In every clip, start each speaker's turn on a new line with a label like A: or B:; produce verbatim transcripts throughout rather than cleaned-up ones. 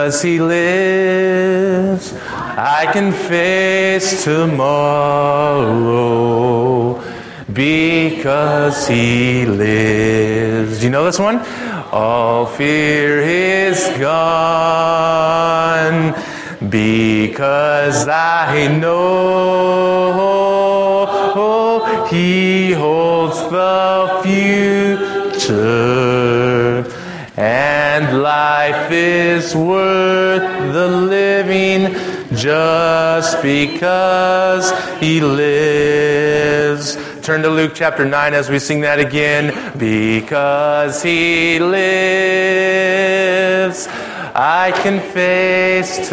A: Because he lives, I can face tomorrow. Because he lives. Do you know this one? All fear is gone. Because I know he holds the future. And life is worth the living just because he lives. Turn to Luke chapter nine as we sing that again. Because he lives, I can face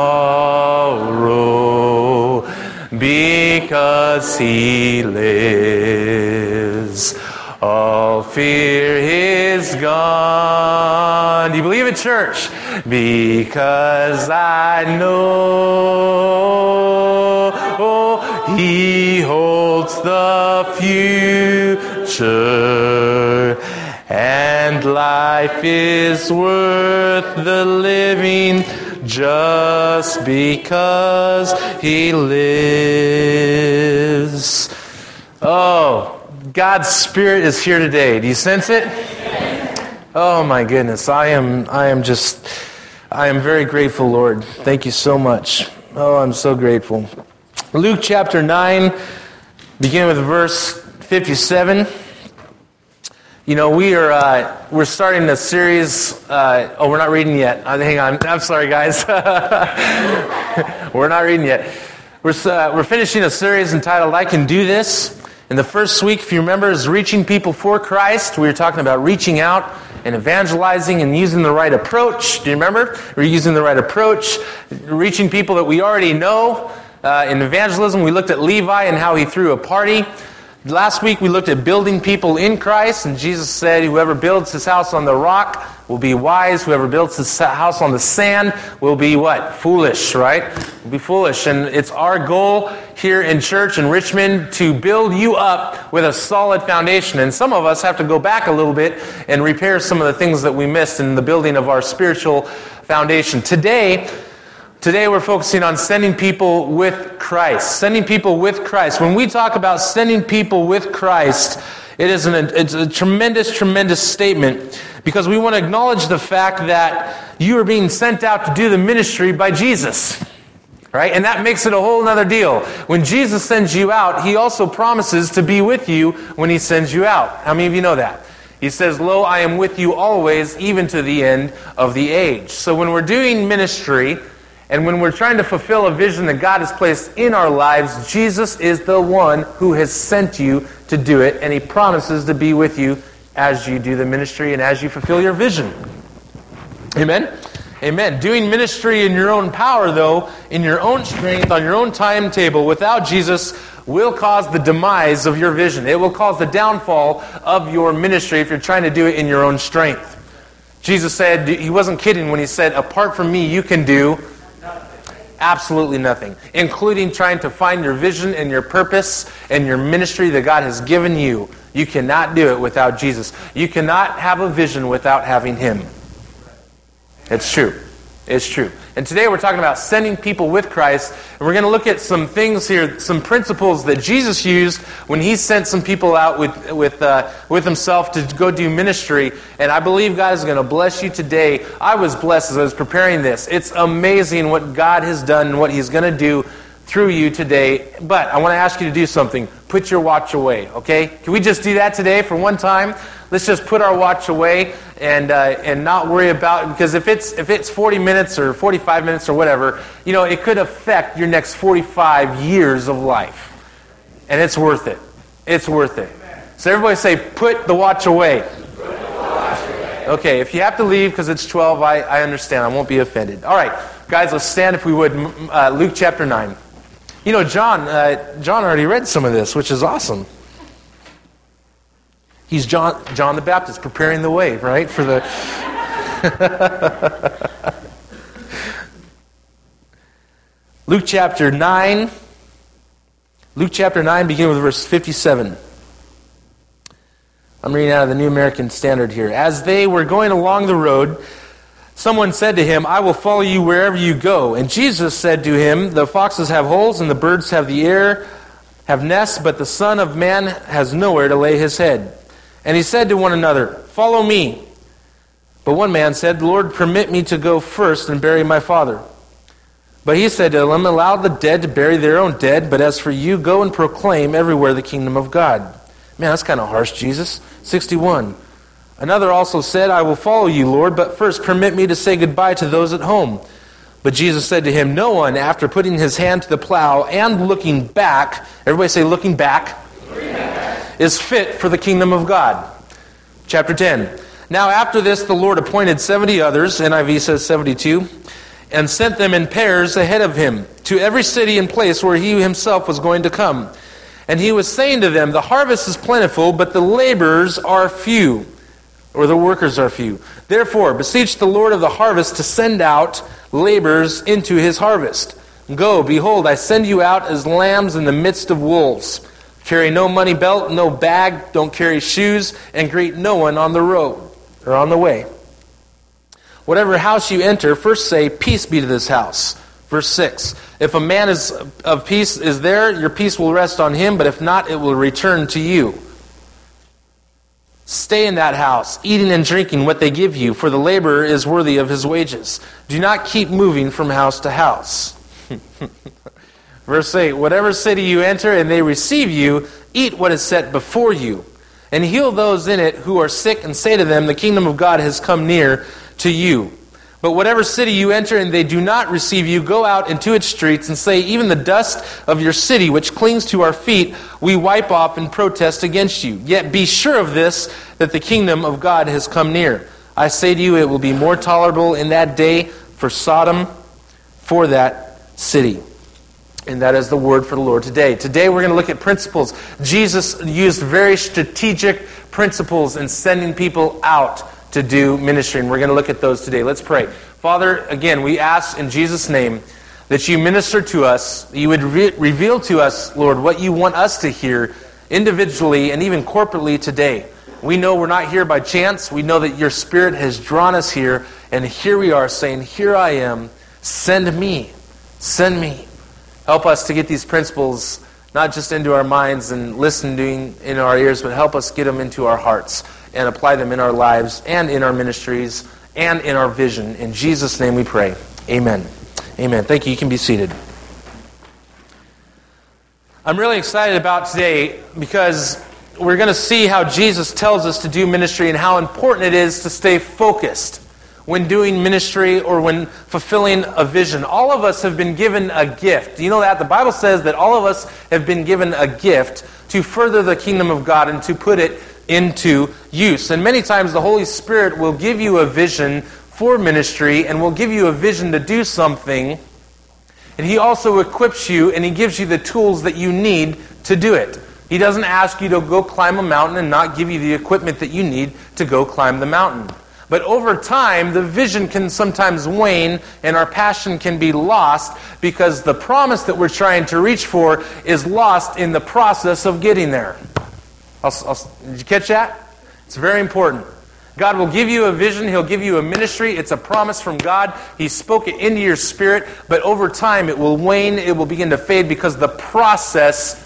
A: tomorrow. Because he lives, all fear is gone. Do you believe it, church? Because I know he holds the future, and life is worth the living just because he lives. Oh, God's Spirit is here today. Do you sense it? Oh my goodness, I am I am just I am very grateful, Lord. Thank you so much. Oh, I'm so grateful. Luke chapter nine, beginning with verse fifty-seven. You know, we are uh, we're starting a series. Uh, oh, we're not reading yet. Uh, hang on, I'm sorry, guys. We're not reading yet. We're uh, we're finishing a series entitled "I Can Do This." And the first week, if you remember, is reaching people for Christ. We were talking about reaching out and evangelizing and using the right approach. Do you remember? We're using the right approach, reaching people that we already know. Uh, in evangelism, we looked at Levi and how he threw a party. Last week, we looked at building people in Christ, and Jesus said, whoever builds his house on the rock will be wise. Whoever builds his house on the sand will be what? Foolish, right? Will be foolish. And it's our goal here in church in Richmond to build you up with a solid foundation. And some of us have to go back a little bit and repair some of the things that we missed in the building of our spiritual foundation. Today, Today we're focusing on sending people with Christ. Sending people with Christ. When we talk about sending people with Christ, it is an, it's a tremendous, tremendous statement because we want to acknowledge the fact that you are being sent out to do the ministry by Jesus. Right? And that makes it a whole other deal. When Jesus sends you out, he also promises to be with you when he sends you out. How many of you know that? He says, "Lo, I am with you always, even to the end of the age." So when we're doing ministry, and when we're trying to fulfill a vision that God has placed in our lives, Jesus is the one who has sent you to do it, and he promises to be with you as you do the ministry and as you fulfill your vision. Amen? Amen. Doing ministry in your own power, though, in your own strength, on your own timetable, without Jesus, will cause the demise of your vision. It will cause the downfall of your ministry if you're trying to do it in your own strength. Jesus said, he wasn't kidding when he said, apart from me, you can do absolutely nothing, including trying to find your vision and your purpose and your ministry that God has given you. You cannot do it without Jesus. You cannot have a vision without having him. It's true. It's true. And today we're talking about sending people with Christ. And we're going to look at some things here, some principles that Jesus used when he sent some people out with with uh, with himself to go do ministry. And I believe God is going to bless you today. I was blessed as I was preparing this. It's amazing what God has done and what he's going to do through you today. But I want to ask you to do something. Put your watch away, okay? Can we just do that today for one time? Let's just put our watch away and uh, and not worry about it, because if it's if it's forty minutes or forty-five minutes or whatever, you know, it could affect your next forty-five years of life. And it's worth it. It's worth it. So everybody say, put the watch away. Put the watch away. Okay, if you have to leave because it's twelve, I, I understand. I won't be offended. All right, guys, let's stand if we would. Uh, Luke chapter nine. You know, John, uh, John already read some of this, which is awesome. He's John John the Baptist preparing the way, right, for the... Luke chapter nine. Luke chapter nine, beginning with verse fifty-seven. I'm reading out of the New American Standard here. As they were going along the road, Someone said to him, I will follow you wherever you go. And Jesus said to him, the foxes have holes and the birds have the air, have nests, but the Son of Man has nowhere to lay his head. And he said to one another, follow me. But one man said, Lord, permit me to go first and bury my father. But he said to them, allow the dead to bury their own dead, but as for you, go and proclaim everywhere the kingdom of God. Man, that's kind of harsh, Jesus. sixty-one. Another also said, I will follow you, Lord, but first permit me to say goodbye to those at home. But Jesus said to him, no one, after putting his hand to the plow and looking back, everybody say looking back, looking back, is fit for the kingdom of God. Chapter ten. Now after this, the Lord appointed seventy others, N I V says seventy-two, and sent them in pairs ahead of him to every city and place where he himself was going to come. And he was saying to them, the harvest is plentiful, but the laborers are few, or the workers are few. Therefore, beseech the Lord of the harvest to send out laborers into his harvest. Go, behold, I send you out as lambs in the midst of wolves. Carry no money belt, no bag, don't carry shoes, and greet no one on the road or on the way. Whatever house you enter, first say, peace be to this house. Verse six. If a man is of peace is there, your peace will rest on him, but if not, it will return to you. Stay in that house, eating and drinking what they give you, for the laborer is worthy of his wages. Do not keep moving from house to house. Verse eight. Whatever city you enter and they receive you, eat what is set before you, and heal those in it who are sick, and say to them, the kingdom of God has come near to you. But whatever city you enter and they do not receive you, go out into its streets and say, even the dust of your city which clings to our feet, we wipe off and protest against you. Yet be sure of this, that the kingdom of God has come near. I say to you, it will be more tolerable in that day for Sodom, for that city. And that is the word for the Lord today. Today we're going to look at principles. Jesus used very strategic principles in sending people out to do ministry, and we're going to look at those today. Let's pray. Father, again, we ask in Jesus' name that you minister to us, that you would re- reveal to us, Lord, what you want us to hear individually and even corporately today. We know we're not here by chance. We know that your Spirit has drawn us here, and here we are saying, here I am, send me, send me. Help us to get these principles not just into our minds and listening in our ears, but help us get them into our hearts and apply them in our lives and in our ministries and in our vision. In Jesus' name we pray. Amen. Amen. Thank you. You can be seated. I'm really excited about today because we're going to see how Jesus tells us to do ministry and how important it is to stay focused when doing ministry or when fulfilling a vision. All of us have been given a gift. Do you know that? The Bible says that all of us have been given a gift to further the kingdom of God and to put it into use. And many times the Holy Spirit will give you a vision for ministry and will give you a vision to do something. And He also equips you and He gives you the tools that you need to do it. He doesn't ask you to go climb a mountain and not give you the equipment that you need to go climb the mountain. But over time, the vision can sometimes wane and our passion can be lost because the promise that we're trying to reach for is lost in the process of getting there. I'll, I'll, did you catch that? It's very important. God will give you a vision. He'll give you a ministry. It's a promise from God. He spoke it into your spirit. But over time, it will wane. It will begin to fade because the process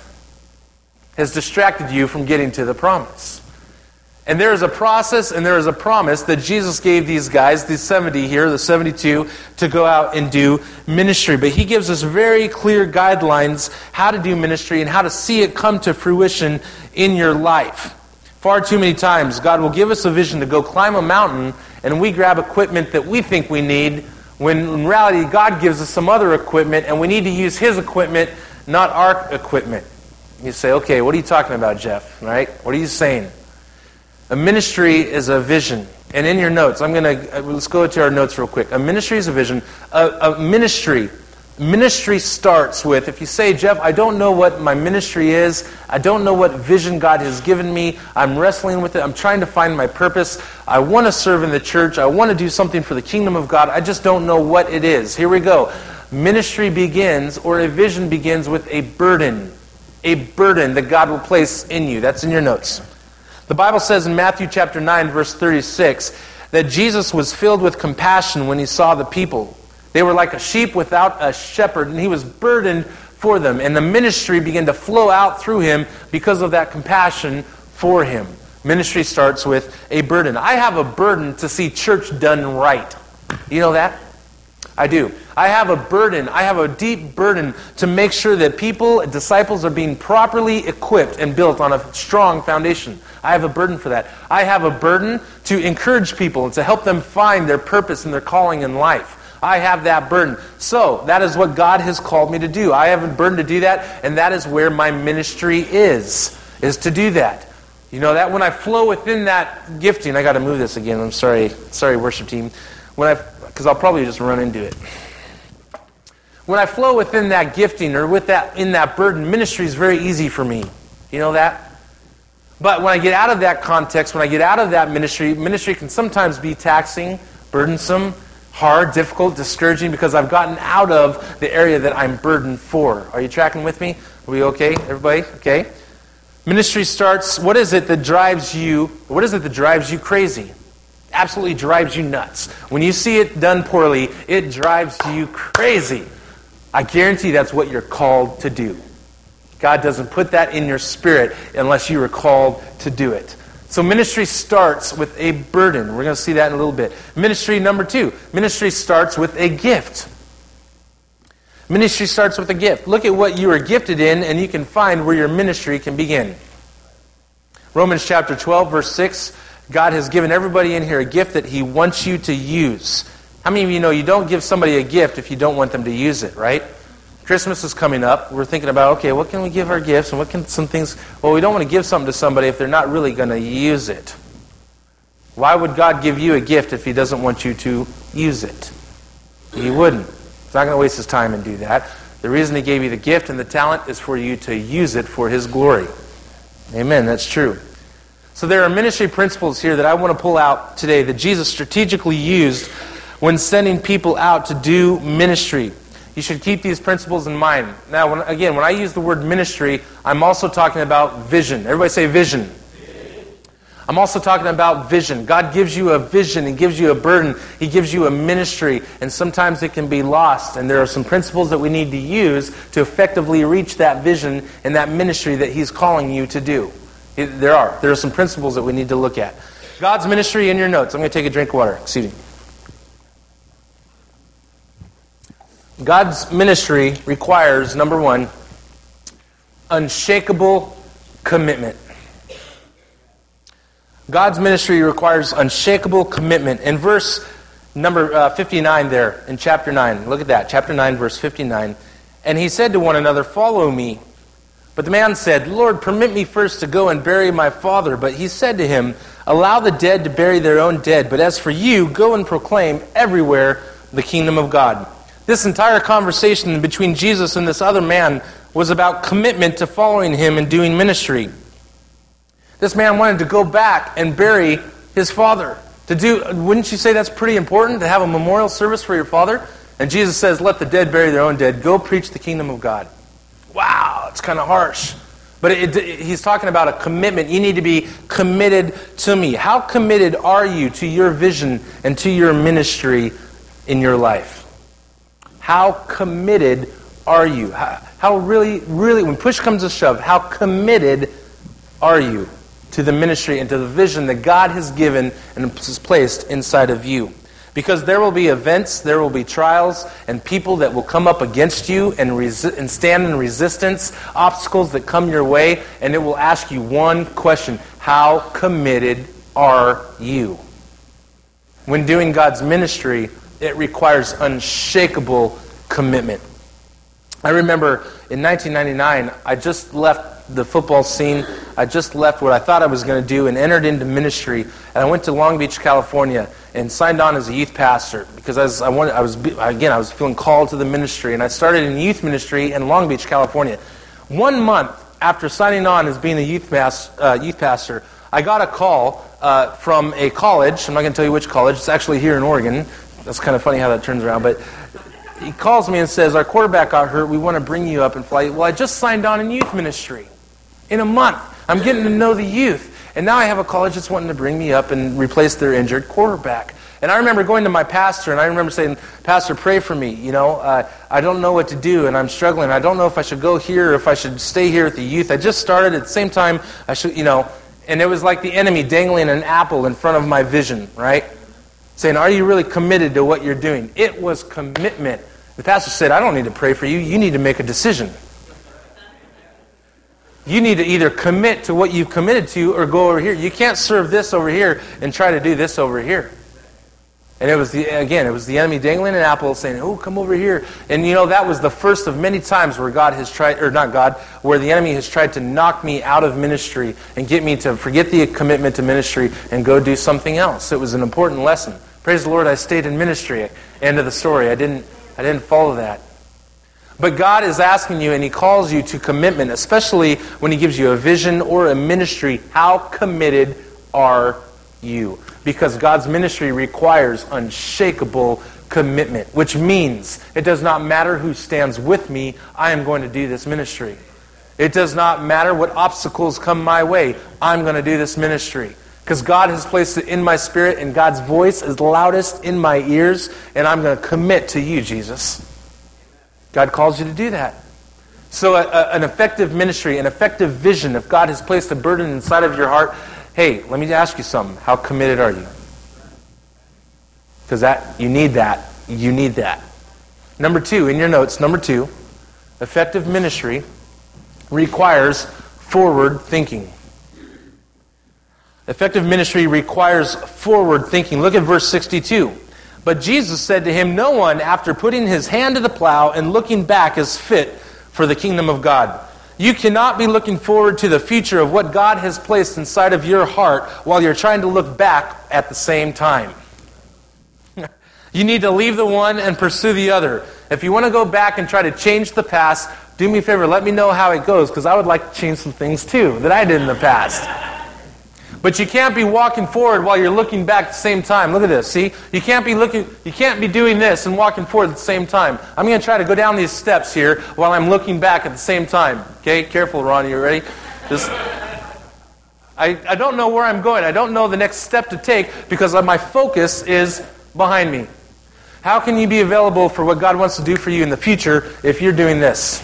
A: has distracted you from getting to the promise. And there is a process and there is a promise that Jesus gave these guys, these seventy here, the seventy-two, to go out and do ministry. But He gives us very clear guidelines how to do ministry and how to see it come to fruition in your life. Far too many times, God will give us a vision to go climb a mountain and we grab equipment that we think we need, when in reality God gives us some other equipment and we need to use His equipment, not our equipment. You say, okay, what are you talking about, Jeff? Right? What are you saying? A ministry is a vision. And in your notes, I'm going to, let's go to our notes real quick. A ministry is a vision. A, a ministry, ministry starts with, if you say, Jeff, I don't know what my ministry is. I don't know what vision God has given me. I'm wrestling with it. I'm trying to find my purpose. I want to serve in the church. I want to do something for the kingdom of God. I just don't know what it is. Here we go. Ministry begins, or a vision begins with a burden. A burden that God will place in you. That's in your notes. The Bible says in Matthew chapter nine, verse thirty-six, that Jesus was filled with compassion when he saw the people. They were like a sheep without a shepherd, and he was burdened for them. And the ministry began to flow out through him because of that compassion for him. Ministry starts with a burden. I have a burden to see church done right. You know that? I do. I have a burden. I have a deep burden to make sure that people, disciples, are being properly equipped and built on a strong foundation. I have a burden for that. I have a burden to encourage people and to help them find their purpose and their calling in life. I have that burden. So, that is what God has called me to do. I have a burden to do that, and that is where my ministry is, is to do that. You know that when I flow within that gifting, I got to move this again. I'm sorry, sorry, worship team. When I, because I'll probably just run into it. When I flow within that gifting or with that in that burden, ministry is very easy for me. You know that? But when I get out of that context, when I get out of that ministry, ministry can sometimes be taxing, burdensome, hard, difficult, discouraging, because I've gotten out of the area that I'm burdened for. Are you tracking with me? Are we okay, everybody? Okay. Ministry starts, what is it that drives you, what is it that drives you crazy? Absolutely drives you nuts. When you see it done poorly, it drives you crazy. I guarantee that's what you're called to do. God doesn't put that in your spirit unless you are called to do it. So ministry starts with a burden. We're going to see that in a little bit. Ministry number two. Ministry starts with a gift. Ministry starts with a gift. Look at what you are gifted in, and you can find where your ministry can begin. Romans chapter twelve, verse six. God has given everybody in here a gift that He wants you to use. How many of you know you don't give somebody a gift if you don't want them to use it, right? Christmas is coming up. We're thinking about, okay, what can we give our gifts, and what can some things... Well, we don't want to give something to somebody if they're not really going to use it. Why would God give you a gift if He doesn't want you to use it? He wouldn't. He's not going to waste His time and do that. The reason He gave you the gift and the talent is for you to use it for His glory. Amen, that's true. So there are ministry principles here that I want to pull out today that Jesus strategically used when sending people out to do ministry. You should keep these principles in mind. Now, when, again, when I use the word ministry, I'm also talking about vision. Everybody say vision. I'm also talking about vision. God gives you a vision. He gives you a burden. He gives you a ministry. And sometimes it can be lost. And there are some principles that we need to use to effectively reach that vision and that ministry that He's calling you to do. It, there are. There are some principles that we need to look at. God's ministry in your notes. I'm going to take a drink of water. Excuse me. God's ministry requires, number one, unshakable commitment. God's ministry requires unshakable commitment. In verse number uh, fifty-nine there, in chapter nine, look at that, chapter nine, verse fifty-nine. And he said to one another, "Follow me." But the man said, "Lord, permit me first to go and bury my father." But he said to him, "Allow the dead to bury their own dead, but as for you, go and proclaim everywhere the kingdom of God." This entire conversation between Jesus and this other man was about commitment to following Him and doing ministry. This man wanted to go back and bury his father. To do, wouldn't you say that's pretty important, to have a memorial service for your father? And Jesus says, "Let the dead bury their own dead. Go preach the kingdom of God." Wow, it's kind of harsh. But it, it, he's talking about a commitment. You need to be committed to me. How committed are you to your vision and to your ministry in your life? How committed are you? How, how really, really, when push comes to shove, how committed are you to the ministry and to the vision that God has given and has placed inside of you? Because there will be events, there will be trials, and people that will come up against you and, resi- and stand in resistance, obstacles that come your way, and it will ask you one question: how committed are you? When doing God's ministry, it requires unshakable commitment. I remember in nineteen ninety-nine, I just left the football scene. I just left what I thought I was going to do and entered into ministry. And I went to Long Beach, California, and signed on as a youth pastor because I was, I wanted, I was again, I was feeling called to the ministry. And I started in youth ministry in Long Beach, California. One month after signing on as being a youth, pas- uh, youth pastor, I got a call uh, from a college. I'm not going to tell you which college. It's actually here in Oregon. That's kind of funny how that turns around. But he calls me and says, "Our quarterback got hurt. We want to bring you up and fly." Well, I just signed on in youth ministry. In a month, I'm getting to know the youth. And now I have a college that's wanting to bring me up and replace their injured quarterback. And I remember going to my pastor, and I remember saying, Pastor, pray for me. You know, uh, I don't know what to do, and I'm struggling. I don't know if I should go here or if I should stay here at the youth. I just started at the same time. I should, you know, and it was like the enemy dangling an apple in front of my vision, right? Saying, are you really committed to what you're doing? It was commitment. The pastor said, I don't need to pray for you. You need to make a decision. You need to either commit to what you've committed to or go over here. You can't serve this over here and try to do this over here. And it was, the again, it was the enemy dangling an apple saying, oh, come over here. And you know, that was the first of many times where God has tried, or not God, where the enemy has tried to knock me out of ministry and get me to forget the commitment to ministry and go do something else. It was an important lesson. Praise the Lord, I stayed in ministry. End of the story. I didn't, I didn't follow that. But God is asking you, and He calls you to commitment, especially when He gives you a vision or a ministry. How committed are you? Because God's ministry requires unshakable commitment, which means it does not matter who stands with me, I am going to do this ministry. It does not matter what obstacles come my way, I'm going to do this ministry. Because God has placed it in my spirit, and God's voice is loudest in my ears, and I'm going to commit to you, Jesus. God calls you to do that. So a, a, an effective ministry, an effective vision, if God has placed a burden inside of your heart, hey, let me ask you something. How committed are you? Because that you need that. You need that. Number two, in your notes, number two, effective ministry requires forward thinking. Effective ministry requires forward thinking. Look at verse sixty-two. But Jesus said to him, no one, after putting his hand to the plow and looking back, is fit for the kingdom of God. You cannot be looking forward to the future of what God has placed inside of your heart while you're trying to look back at the same time. You need to leave the one and pursue the other. If you want to go back and try to change the past, do me a favor, let me know how it goes, because I would like to change some things too that I did in the past. But you can't be walking forward while you're looking back at the same time. Look at this, see? You can't be looking, you can't be doing this and walking forward at the same time. I'm going to try to go down these steps here while I'm looking back at the same time. Okay, careful, Ron, you ready? Just, I, I don't know where I'm going. I don't know the next step to take because my focus is behind me. How can you be available for what God wants to do for you in the future if you're doing this?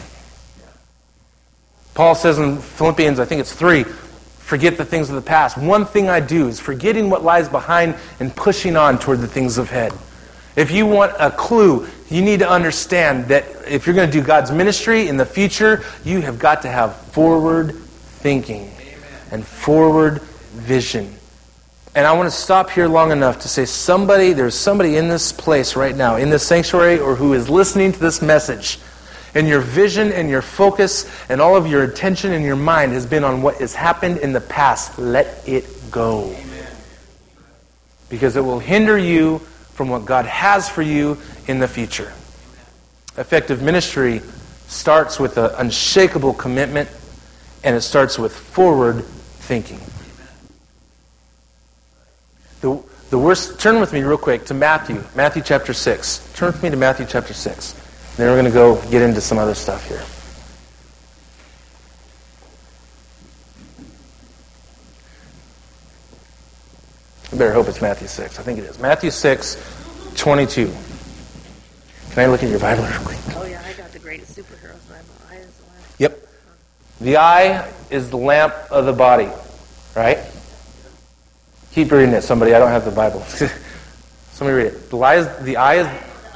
A: Paul says in Philippians, I think it's three, forget the things of the past. One thing I do is forgetting what lies behind and pushing on toward the things of ahead. If you want a clue, you need to understand that if you're going to do God's ministry in the future, you have got to have forward thinking and forward vision. And I want to stop here long enough to say somebody, there's somebody in this place right now, in this sanctuary, or who is listening to this message, and your vision and your focus and all of your attention and your mind has been on what has happened in the past. Let it go. Amen. Because it will hinder you from what God has for you in the future. Effective ministry starts with an unshakable commitment, and it starts with forward thinking. The, the worst, turn with me real quick to Matthew, Matthew chapter six. Turn with me to Matthew chapter six. Then we're going to go get into some other stuff here. I better hope it's Matthew six. I think it is. Matthew six, twenty-two. Can I look at your Bible real quick?
B: Oh yeah, I got the greatest superheroes Bible. Eye is the lamp.
A: Yep. The eye is the lamp of the body. Right? Keep reading it, somebody. I don't have the Bible. Somebody read it. The eye is... The eye is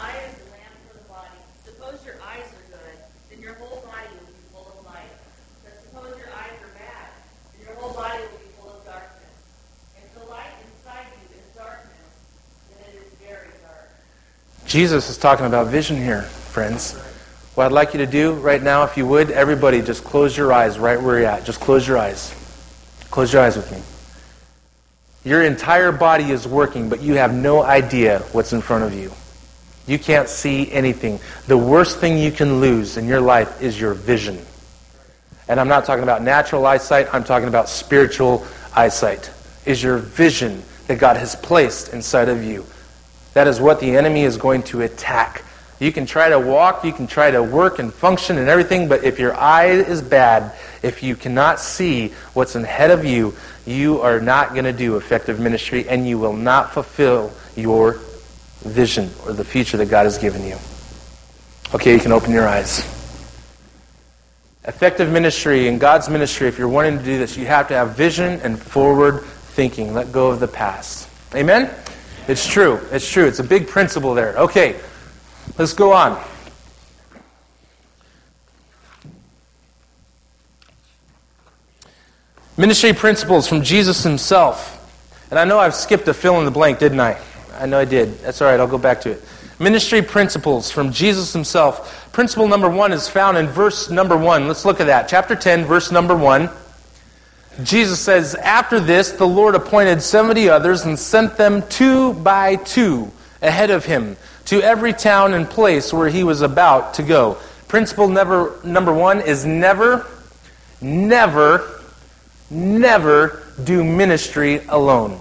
A: Jesus is talking about vision here, friends. What I'd like you to do right now, if you would, everybody just close your eyes right where you're at. Just close your eyes. Close your eyes with me. Your entire body is working, but you have no idea what's in front of you. You can't see anything. The worst thing you can lose in your life is your vision. And I'm not talking about natural eyesight. I'm talking about spiritual eyesight. Is your vision that God has placed inside of you. That is what the enemy is going to attack. You can try to walk, you can try to work and function and everything, but if your eye is bad, if you cannot see what's ahead of you, you are not going to do effective ministry, and you will not fulfill your vision or the future that God has given you. Okay, you can open your eyes. Effective ministry in God's ministry, if you're wanting to do this, you have to have vision and forward thinking. Let go of the past. Amen? It's true. It's true. It's a big principle there. Okay, let's go on. Ministry principles from Jesus himself. And I know I've skipped a fill in the blank, didn't I? I know I did. That's all right. I'll go back to it. Ministry principles from Jesus himself. Principle number one is found in verse number one. Let's look at that. Chapter ten, verse number one. Jesus says, "After this, the Lord appointed seventy others and sent them two by two ahead of him to every town and place where he was about to go." Principle number, number one is never, never, never do ministry alone.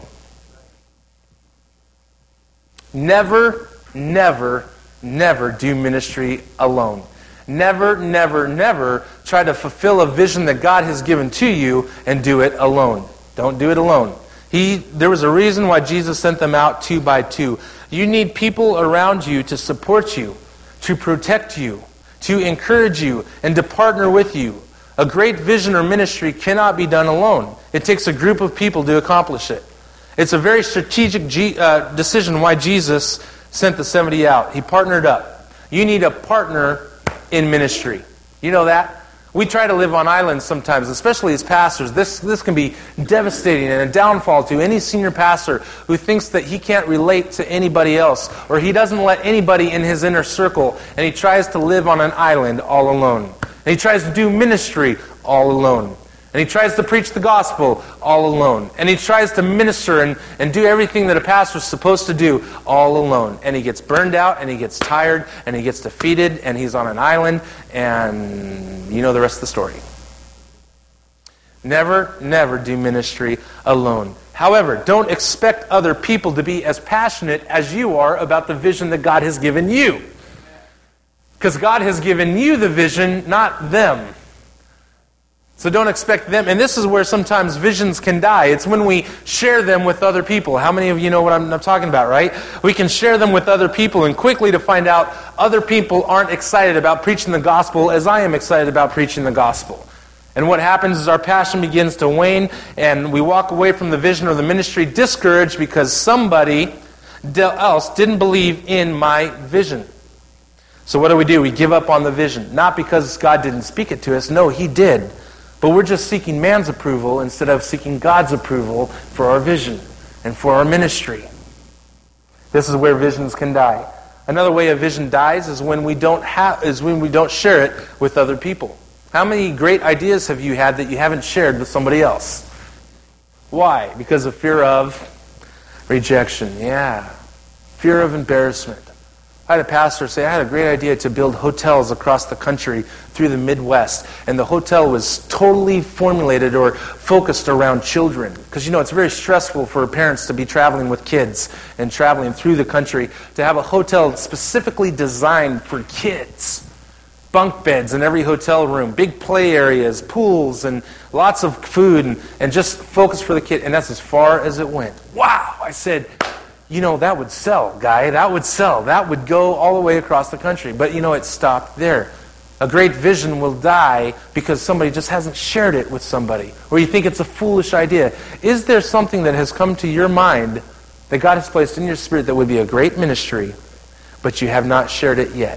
A: Never, never, never do ministry alone. Never, never, never try to fulfill a vision that God has given to you and do it alone. Don't do it alone. He, there was a reason why Jesus sent them out two by two. You need people around you to support you, to protect you, to encourage you, and to partner with you. A great vision or ministry cannot be done alone. It takes a group of people to accomplish it. It's a very strategic G, uh, decision why Jesus sent the seventy out. He partnered up. You need a partner in ministry. You know that? We try to live on islands sometimes, especially as pastors. This, this can be devastating and a downfall to any senior pastor who thinks that he can't relate to anybody else, or he doesn't let anybody in his inner circle, and he tries to live on an island all alone. And he tries to do ministry all alone. And he tries to preach the gospel all alone. And he tries to minister and, and do everything that a pastor's supposed to do all alone. And he gets burned out, and he gets tired, and he gets defeated, and he's on an island, and you know the rest of the story. Never, never do ministry alone. However, don't expect other people to be as passionate as you are about the vision that God has given you. Because God has given you the vision, not them. So don't expect them. And this is where sometimes visions can die. It's when we share them with other people. How many of you know what I'm, I'm talking about, right? We can share them with other people, and quickly to find out other people aren't excited about preaching the gospel as I am excited about preaching the gospel. And what happens is our passion begins to wane, and we walk away from the vision or the ministry discouraged because somebody else didn't believe in my vision. So what do we do? We give up on the vision. Not because God didn't speak it to us. No, He did. But we're just seeking man's approval instead of seeking God's approval for our vision and for our ministry. This is where visions can die. Another way a vision dies is when we don't have is when we don't share it with other people. How many great ideas have you had that you haven't shared with somebody else? Why? Because of fear of rejection. Yeah. Fear of embarrassment. I had a pastor say, I had a great idea to build hotels across the country through the Midwest. And the hotel was totally formulated or focused around children. Because, you know, it's very stressful for parents to be traveling with kids and traveling through the country. To have a hotel specifically designed for kids. Bunk beds in every hotel room, big play areas, pools, and lots of food, and, and just focus for the kid. And that's as far as it went. Wow! I said, you know, that would sell, guy. That would sell. That would go all the way across the country. But, you know, it stopped there. A great vision will die because somebody just hasn't shared it with somebody. Or you think it's a foolish idea. Is there something that has come to your mind that God has placed in your spirit that would be a great ministry, but you have not shared it yet?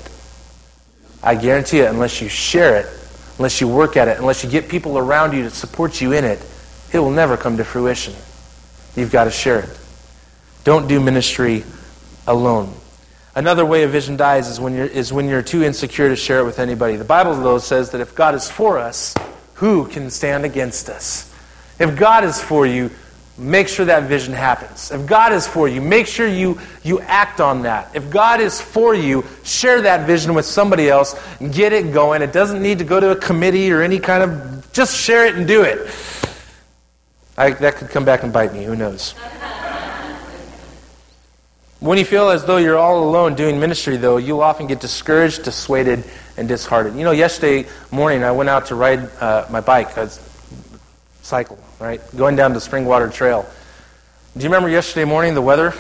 A: I guarantee you, unless you share it, unless you work at it, unless you get people around you to support you in it, it will never come to fruition. You've got to share it. Don't do ministry alone. Another way a vision dies is when you're is when you're too insecure to share it with anybody. The Bible, though, says that if God is for us, who can stand against us? If God is for you, make sure that vision happens. If God is for you, make sure you, you act on that. If God is for you, share that vision with somebody else and get it going. It doesn't need to go to a committee or any kind of... Just share it and do it. I, that could come back and bite me. Who knows? When you feel as though you're all alone doing ministry, though, you'll often get discouraged, dissuaded, and disheartened. You know, yesterday morning I went out to ride uh, my bike, a cycle, right, going down the Springwater Trail. Do you remember yesterday morning the weather?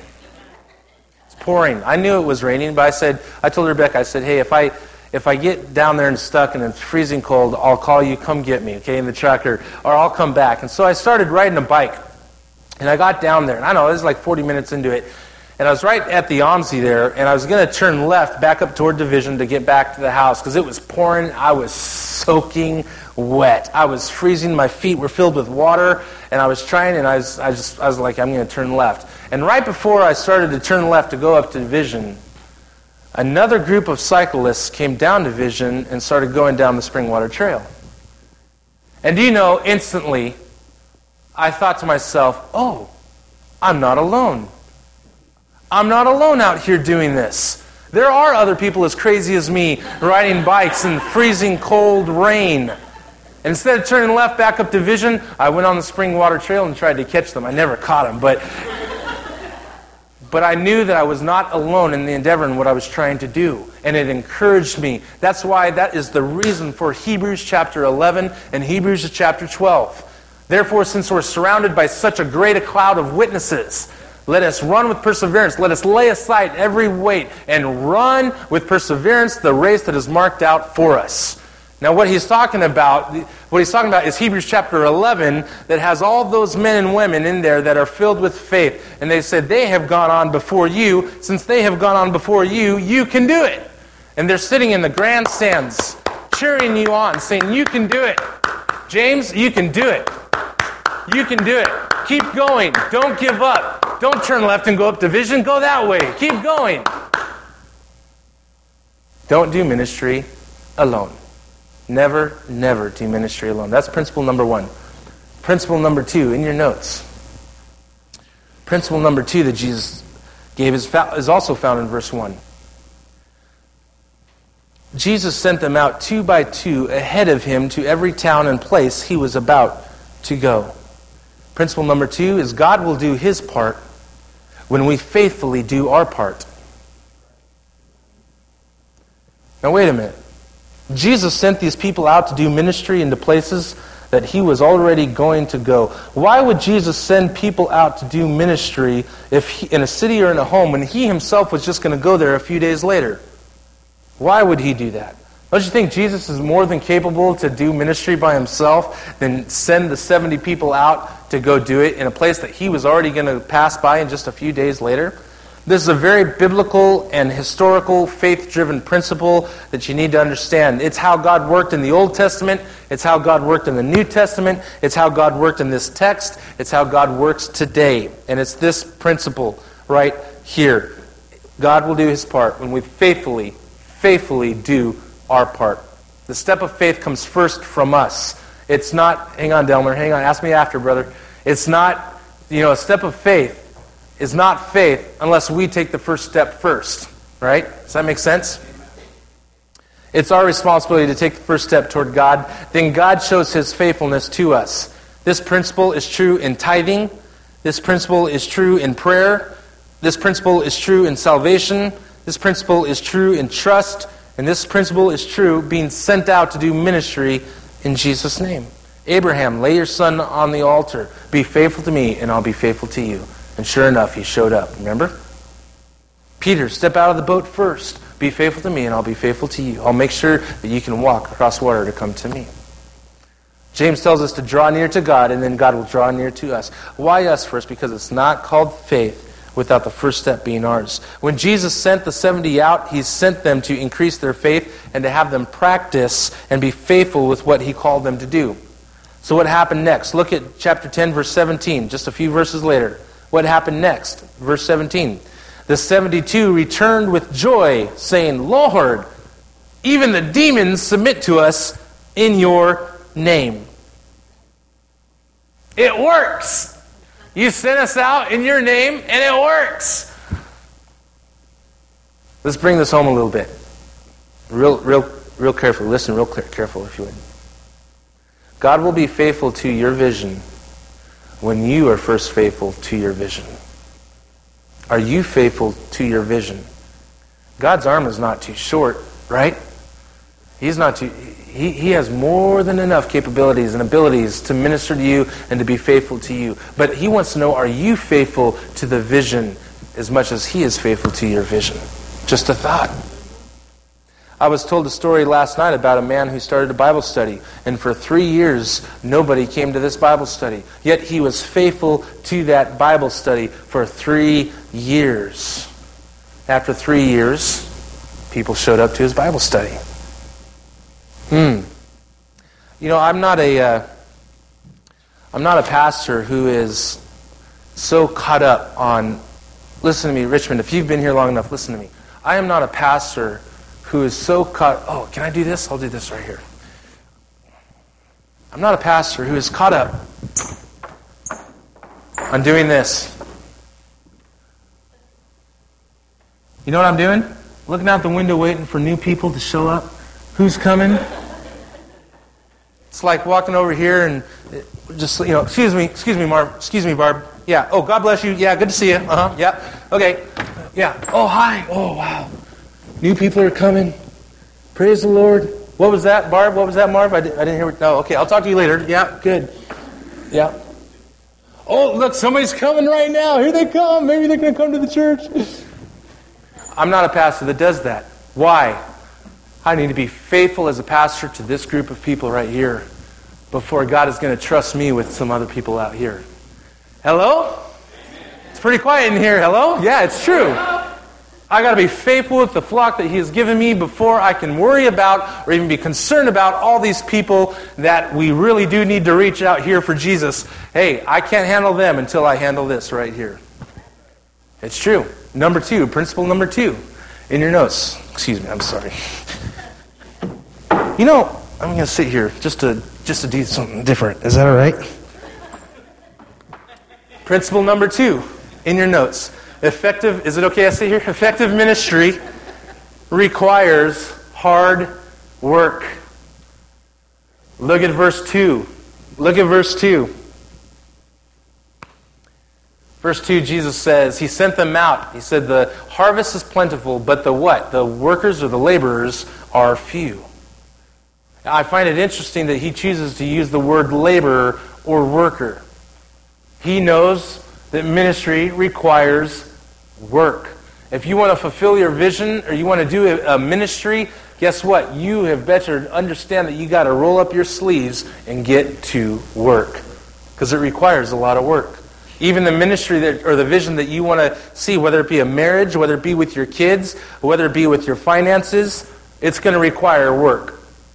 A: It's pouring. I knew it was raining, but I said, I told Rebecca, I said, hey, if I if I get down there and stuck and it's freezing cold, I'll call you, come get me, okay, in the truck, or, or I'll come back. And so I started riding a bike, and I got down there, and I don't know, it was like forty minutes into it. And I was right at the OMSI there, and I was going to turn left back up toward Division to get back to the house because it was pouring. I was soaking wet. I was freezing. My feet were filled with water, and I was trying, and I was, I just, I was like, I'm going to turn left. And right before I started to turn left to go up to Division, another group of cyclists came down Division and started going down the Springwater Trail. And do you know, instantly, I thought to myself, oh, I'm not alone. I'm not alone out here doing this. There are other people as crazy as me riding bikes in freezing cold rain. And instead of turning left back up Division, I went on the Springwater Trail and tried to catch them. I never caught them, but but I knew that I was not alone in the endeavor in what I was trying to do. And it encouraged me. That's why that is the reason for Hebrews chapter eleven and Hebrews chapter twelve. Therefore, since we're surrounded by such a great a cloud of witnesses, let us run with perseverance. Let us lay aside every weight and run with perseverance the race that is marked out for us. Now, what he's talking about, what he's talking about is Hebrews chapter eleven that has all those men and women in there that are filled with faith. And they said, they have gone on before you. Since they have gone on before you, you can do it. And they're sitting in the grandstands cheering you on, saying, you can do it. James, you can do it. You can do it. Keep going. Don't give up. Don't turn left and go up Division. Go that way. Keep going. Don't do ministry alone. Never, never do ministry alone. That's principle number one. Principle number two, in your notes. Principle number two that Jesus gave is, fa- is also found in verse one. Jesus sent them out two by two ahead of him to every town and place he was about to go. Principle number two is God will do his part when we faithfully do our part. Now wait a minute. Jesus sent these people out to do ministry into places that he was already going to go. Why would Jesus send people out to do ministry if he, in a city or in a home when he himself was just going to go there a few days later? Why would he do that? Don't you think Jesus is more than capable to do ministry by himself than send the seventy people out to go do it in a place that he was already going to pass by in just a few days later? This is a very biblical and historical, faith-driven principle that you need to understand. It's how God worked in the Old Testament. It's how God worked in the New Testament. It's how God worked in this text. It's how God works today. And it's this principle right here. God will do his part when we faithfully, faithfully do our part. The step of faith comes first from us. It's not, hang on, Delmer, hang on, ask me after, brother. It's not, you know, a step of faith is not faith unless we take the first step first, right? Does that make sense? It's our responsibility to take the first step toward God. Then God shows his faithfulness to us. This principle is true in tithing. This principle is true in prayer. This principle is true in salvation. This principle is true in trust. And this principle is true being sent out to do ministry in Jesus' name. Abraham, lay your son on the altar. Be faithful to me, and I'll be faithful to you. And sure enough, he showed up. Remember? Peter, step out of the boat first. Be faithful to me, and I'll be faithful to you. I'll make sure that you can walk across water to come to me. James tells us to draw near to God, and then God will draw near to us. Why us first? Because it's not called faith without the first step being ours. When Jesus sent the seventy out, he sent them to increase their faith and to have them practice and be faithful with what he called them to do. So what happened next? Look at chapter ten, verse seventeen, just a few verses later. What happened next? Verse seventeen. The seventy-two returned with joy, saying, Lord, even the demons submit to us in your name. It works. You sent us out in your name, and it works. Let's bring this home a little bit. Real, real, real careful. Listen real careful, if you would. God will be faithful to your vision when you are first faithful to your vision. Are you faithful to your vision? God's arm is not too short, right? He's not too... He, he has more than enough capabilities and abilities to minister to you and to be faithful to you. But he wants to know, are you faithful to the vision as much as he is faithful to your vision? Just a thought. I was told a story last night about a man who started a Bible study, and for three years, nobody came to this Bible study. Yet he was faithful to that Bible study for three years. After three years, people showed up to his Bible study. Hmm. You know, I'm not a, uh, I'm not a pastor who is so caught up on, listen to me, Richmond, if you've been here long enough, listen to me. I am not a pastor who is so caught, oh, can I do this? I'll do this right here. I'm not a pastor who is caught up on doing this. You know what I'm doing? Looking out the window waiting for new people to show up. Who's coming? It's like walking over here and just, you know, excuse me, excuse me, Marv, excuse me, Barb. Yeah, oh, God bless you. Yeah, good to see you. Uh-huh, yeah, okay. Yeah, oh, hi. Oh, wow. New people are coming. Praise the Lord. What was that, Barb? What was that, Marv? I, did, I didn't hear what, no, okay, I'll talk to you later. Yeah, good. Yeah. Oh, look, somebody's coming right now. Here they come. Maybe they're going to come to the church. I'm not a pastor that does that. Why? I need to be faithful as a pastor to this group of people right here before God is going to trust me with some other people out here. Hello? It's pretty quiet in here. Hello? Yeah, it's true. I got to be faithful with the flock that He has given me before I can worry about or even be concerned about all these people that we really do need to reach out here for Jesus. Hey, I can't handle them until I handle this right here. It's true. Number two, principle number two in your notes. Excuse me, I'm sorry. You know, I'm going to sit here just to just to do something different. Is that all right? Principle number two in your notes. Effective, is it okay I sit here? Effective ministry requires hard work. Look at verse two. Look at verse two. Verse two, Jesus says, He sent them out. He said, the harvest is plentiful, but the what? The workers or the laborers are few. I find it interesting that He chooses to use the word laborer or worker. He knows that ministry requires work. If you want to fulfill your vision or you want to do a ministry, guess what? You have better understand that you got to roll up your sleeves and get to work, because it requires a lot of work. Even the ministry that, or the vision that you want to see, whether it be a marriage, whether it be with your kids, whether it be with your finances, it's going to require work.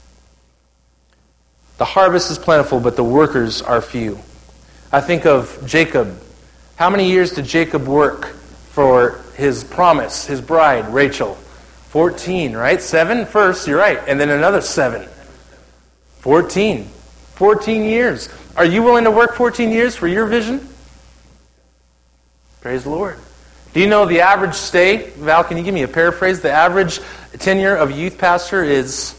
A: The harvest is plentiful, but the workers are few. I think of Jacob. How many years did Jacob work for his promise, his bride, Rachel? Fourteen, right? Seven first, you're right. And then another seven. Fourteen. Fourteen years. Are you willing to work fourteen years for your vision? Praise the Lord. Do you know the average stay? Val, can you give me a paraphrase? The average tenure of a youth pastor is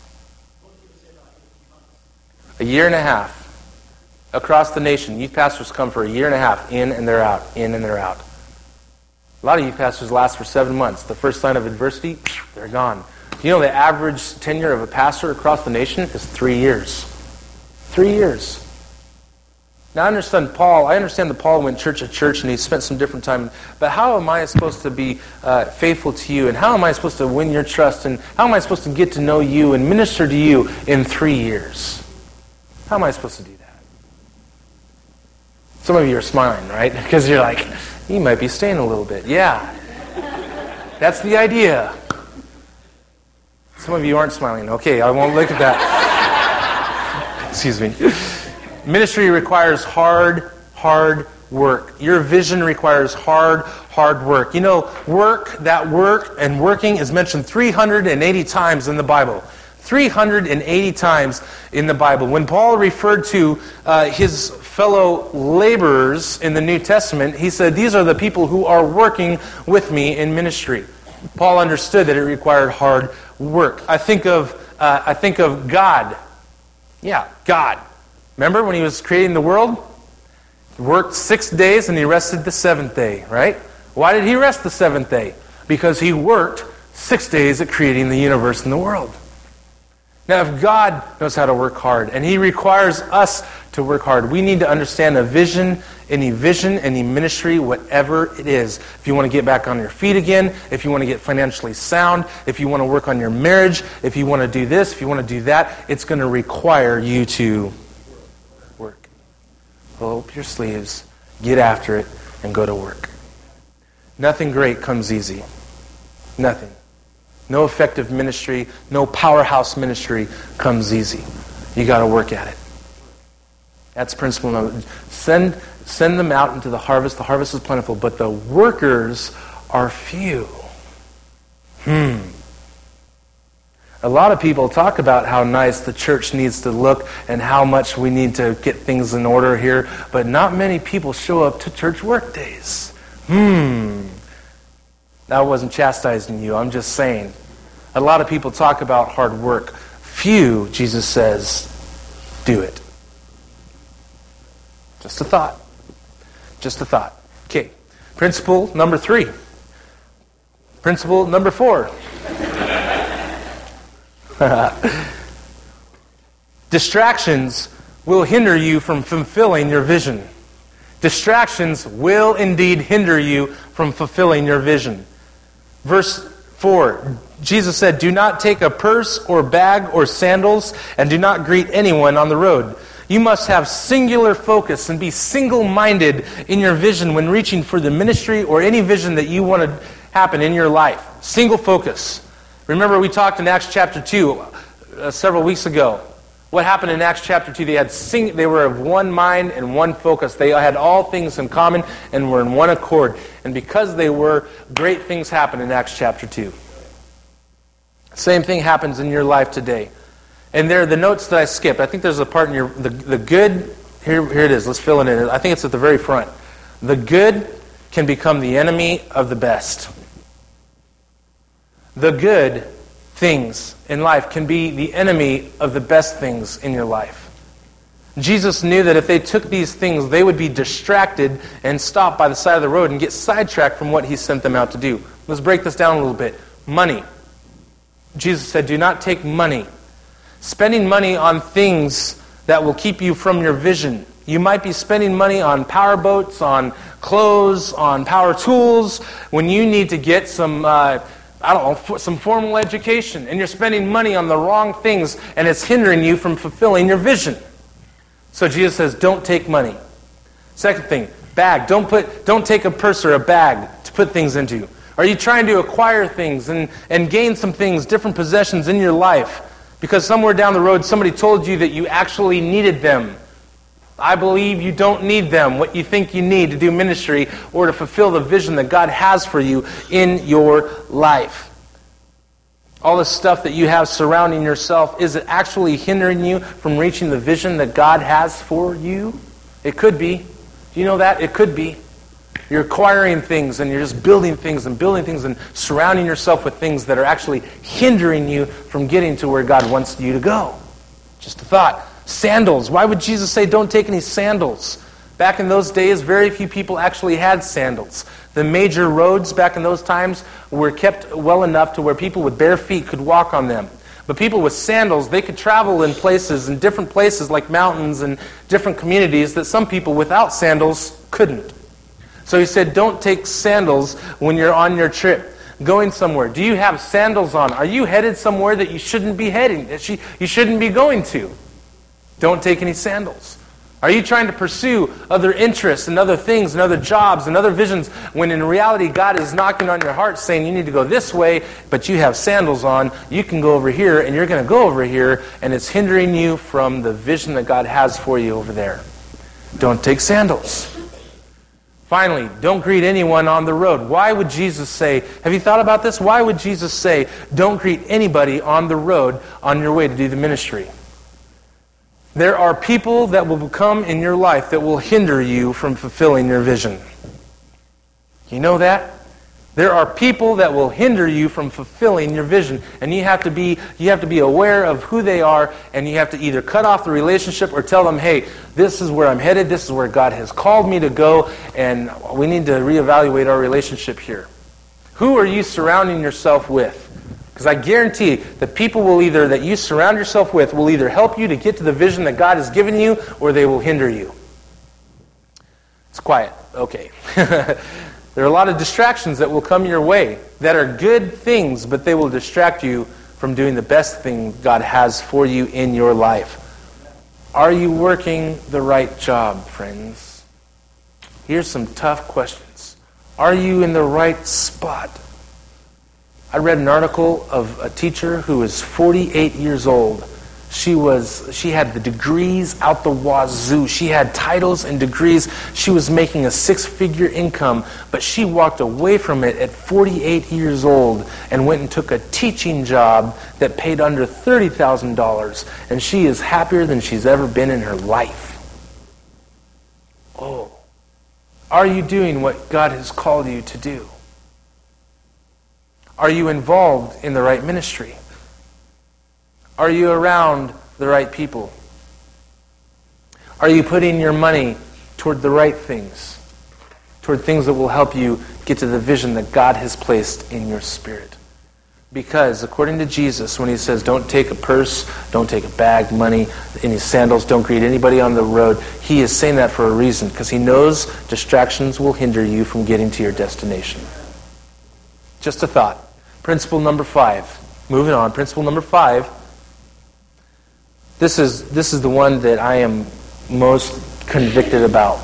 A: a year and a half. Across the nation, youth pastors come for a year and a half, in and they're out, in and they're out. A lot of youth pastors last for seven months. The first sign of adversity, they're gone. Do you know the average tenure of a pastor across the nation is three years? Three years. Now I understand Paul, I understand that Paul went church to church and he spent some different time, but how am I supposed to be uh, faithful to you, and how am I supposed to win your trust, and how am I supposed to get to know you and minister to you in three years? How am I supposed to do that? Some of you are smiling, right? Because you're like, you might be staying a little bit. Yeah. That's the idea. Some of you aren't smiling. Okay, I won't look at that. Excuse me. Ministry requires hard, hard work. Your vision requires hard, hard work. You know, work, that work and working is mentioned three hundred eighty times in the Bible. three hundred eighty times in the Bible. When Paul referred to uh, his fellow laborers in the New Testament, he said, these are the people who are working with me in ministry. Paul understood that it required hard work. I think of uh, I think of God. Yeah, God. Remember when He was creating the world? He worked six days and He rested the seventh day, right? Why did he rest the seventh day? Because he worked six days at creating the universe and the world. Now, if God knows how to work hard, and he requires us to work hard, we need to understand a vision, any vision, any ministry, whatever it is. If you want to get back on your feet again, if you want to get financially sound, if you want to work on your marriage, if you want to do this, if you want to do that, it's going to require you to work. Roll up your sleeves, get after it, and go to work. Nothing great comes easy. Nothing. No effective ministry, no powerhouse ministry comes easy. You got to work at it. That's principle number. Send, send them out into the harvest. The harvest is plentiful, but the workers are few. Hmm. A lot of people talk about how nice the church needs to look and how much we need to get things in order here, but not many people show up to church work days. Hmm. I wasn't chastising you. I'm just saying. A lot of people talk about hard work. Few, Jesus says, do it. Just a thought. Just a thought. Okay. Principle number three. Principle number four. Distractions will hinder you from fulfilling your vision. Distractions will indeed hinder you from fulfilling your vision. Verse four, Jesus said, "Do not take a purse or bag or sandals, and do not greet anyone on the road." You must have singular focus and be single-minded in your vision when reaching for the ministry or any vision that you want to happen in your life. Single focus. Remember we talked in Acts chapter two uh, several weeks ago. What happened in Acts chapter two? They had sing- they were of one mind and one focus. They had all things in common and were in one accord. And because they were, great things happened in Acts chapter two. Same thing happens in your life today. And there are the notes that I skipped. I think there's a part in your the, the good. Here, here it is. Let's fill it in. I think it's at the very front. The good can become the enemy of the best. The good things in life can be the enemy of the best things in your life. Jesus knew that if they took these things, they would be distracted and stop by the side of the road and get sidetracked from what he sent them out to do. Let's break this down a little bit. Money. Jesus said, do not take money. Spending money on things that will keep you from your vision. You might be spending money on power boats, on clothes, on power tools, when you need to get some... Uh, I don't know, some formal education, and you're spending money on the wrong things, and it's hindering you from fulfilling your vision. So Jesus says, don't take money. Second thing, bag. Don't put, don't take a purse or a bag to put things into. Are you trying to acquire things and, and gain some things, different possessions in your life, because somewhere down the road somebody told you that you actually needed them? I believe you don't need them, what you think you need to do ministry or to fulfill the vision that God has for you in your life. All the stuff that you have surrounding yourself, is it actually hindering you from reaching the vision that God has for you? It could be. Do you know that? It could be. You're acquiring things and you're just building things and building things and surrounding yourself with things that are actually hindering you from getting to where God wants you to go. Just a thought. Sandals. Why would Jesus say don't take any sandals? Back in those days, very few people actually had sandals. The major roads back in those times were kept well enough to where people with bare feet could walk on them. But people with sandals, they could travel in places, in different places like mountains and different communities that some people without sandals couldn't. So he said, don't take sandals when you're on your trip, going somewhere. Do you have sandals on? Are you headed somewhere that you shouldn't be heading, that you shouldn't be going to? Don't take any sandals. Are you trying to pursue other interests and other things and other jobs and other visions when in reality God is knocking on your heart saying you need to go this way, but you have sandals on, you can go over here and you're going to go over here, and it's hindering you from the vision that God has for you over there. Don't take sandals. Finally, don't greet anyone on the road. Why would Jesus say, have you thought about this? Why would Jesus say, don't greet anybody on the road on your way to do the ministry? There are people that will come in your life that will hinder you from fulfilling your vision. You know that? There are people that will hinder you from fulfilling your vision, and you have to be you have to be aware of who they are, and you have to either cut off the relationship or tell them, hey, this is where I'm headed, this is where God has called me to go, and we need to reevaluate our relationship here. Who are you surrounding yourself with? Because I guarantee the people will either that you surround yourself with will either help you to get to the vision that God has given you, or they will hinder you. It's quiet. Okay. There are a lot of distractions that will come your way that are good things, but they will distract you from doing the best thing God has for you in your life. Are you working the right job, friends? Here's some tough questions. Are you in the right spot? I read an article of a teacher who was forty-eight years old. She was she had the degrees out the wazoo. She had titles and degrees. She was making a six-figure income, but she walked away from it at forty-eight years old and went and took a teaching job that paid under thirty thousand dollars, and she is happier than she's ever been in her life. Oh, are you doing what God has called you to do? Are you involved in the right ministry? Are you around the right people? Are you putting your money toward the right things? Toward things that will help you get to the vision that God has placed in your spirit? Because according to Jesus, when he says don't take a purse, don't take a bag, money, any sandals, don't greet anybody on the road, he is saying that for a reason, because he knows distractions will hinder you from getting to your destination. Just a thought. Principle number five. Moving on. Principle number five. This is this is the one that I am most convicted about.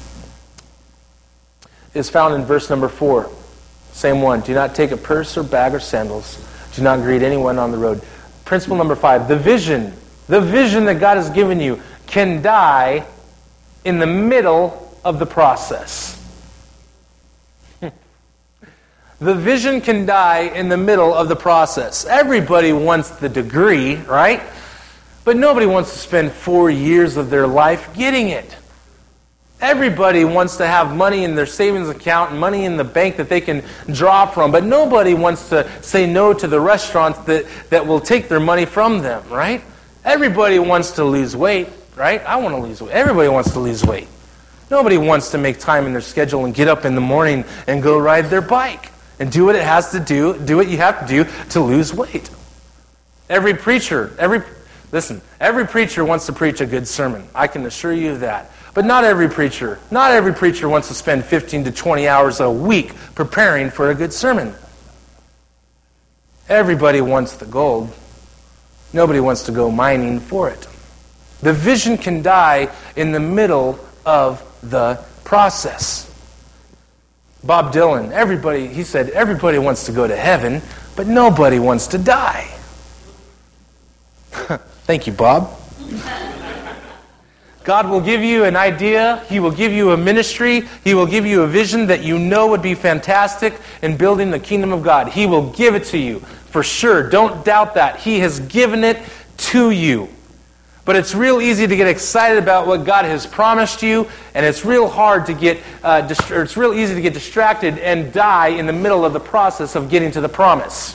A: It's found in verse number four. Same one. Do not take a purse or bag or sandals. Do not greet anyone on the road. Principle number five. The vision, the vision that God has given you can die in the middle of the process. The vision can die in the middle of the process. Everybody wants the degree, right? But nobody wants to spend four years of their life getting it. Everybody wants to have money in their savings account and money in the bank that they can draw from. But nobody wants to say no to the restaurants that, that will take their money from them, right? Everybody wants to lose weight, right? I want to lose weight. Everybody wants to lose weight. Nobody wants to make time in their schedule and get up in the morning and go ride their bike and do what it has to do, do what you have to do to lose weight. Every preacher, every... Listen, every preacher wants to preach a good sermon. I can assure you of that. But not every preacher, not every preacher wants to spend fifteen to twenty hours a week preparing for a good sermon. Everybody wants the gold. Nobody wants to go mining for it. The vision can die in the middle of the process. Bob Dylan, everybody, he said, everybody wants to go to heaven, but nobody wants to die. Thank you, Bob. God will give you an idea. He will give you a ministry. He will give you a vision that you know would be fantastic in building the kingdom of God. He will give it to you for sure. Don't doubt that. He has given it to you. But it's real easy to get excited about what God has promised you, and it's real hard to get, uh, dist- or it's real easy to get distracted and die in the middle of the process of getting to the promise.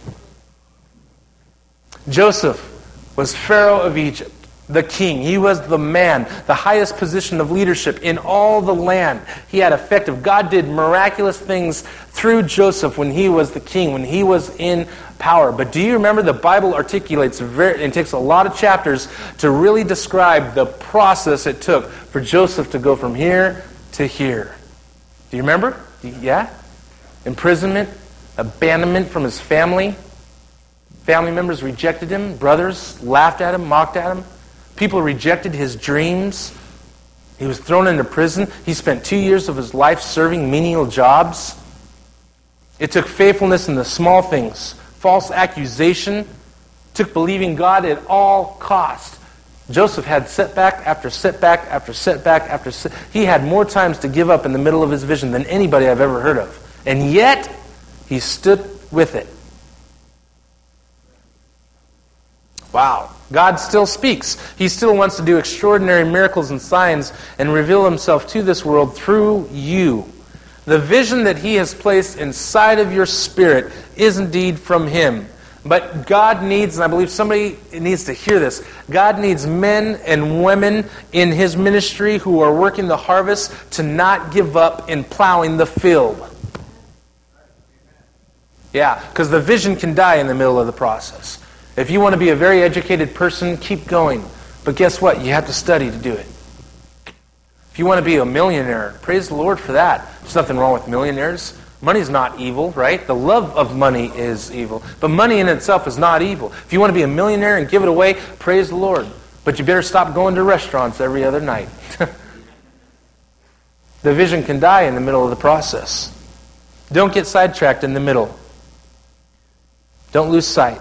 A: Joseph was Pharaoh of Egypt, the king. He was the man, the highest position of leadership in all the land. He had effective. God did miraculous things through Joseph when he was the king, when he was in power. But do you remember the Bible articulates, very, it takes a lot of chapters to really describe the process it took for Joseph to go from here to here. Do you remember? Yeah? Imprisonment, abandonment from his family. Family members rejected him. Brothers laughed at him, mocked at him. People rejected his dreams. He was thrown into prison. He spent two years of his life serving menial jobs. It took faithfulness in the small things. False accusation. It took believing God at all cost. Joseph had setback after setback after setback after setback. He had more times to give up in the middle of his vision than anybody I've ever heard of. And yet, he stood with it. Wow. God still speaks. He still wants to do extraordinary miracles and signs and reveal himself to this world through you. The vision that He has placed inside of your spirit is indeed from Him. But God needs, and I believe somebody needs to hear this, God needs men and women in His ministry who are working the harvest to not give up in plowing the field. Yeah, because the vision can die in the middle of the process. If you want to be a very educated person, keep going. But guess what? You have to study to do it. If you want to be a millionaire, praise the Lord for that. There's nothing wrong with millionaires. Money's not evil, right? The love of money is evil. But money in itself is not evil. If you want to be a millionaire and give it away, praise the Lord. But you better stop going to restaurants every other night. The vision can die in the middle of the process. Don't get sidetracked in the middle. Don't lose sight.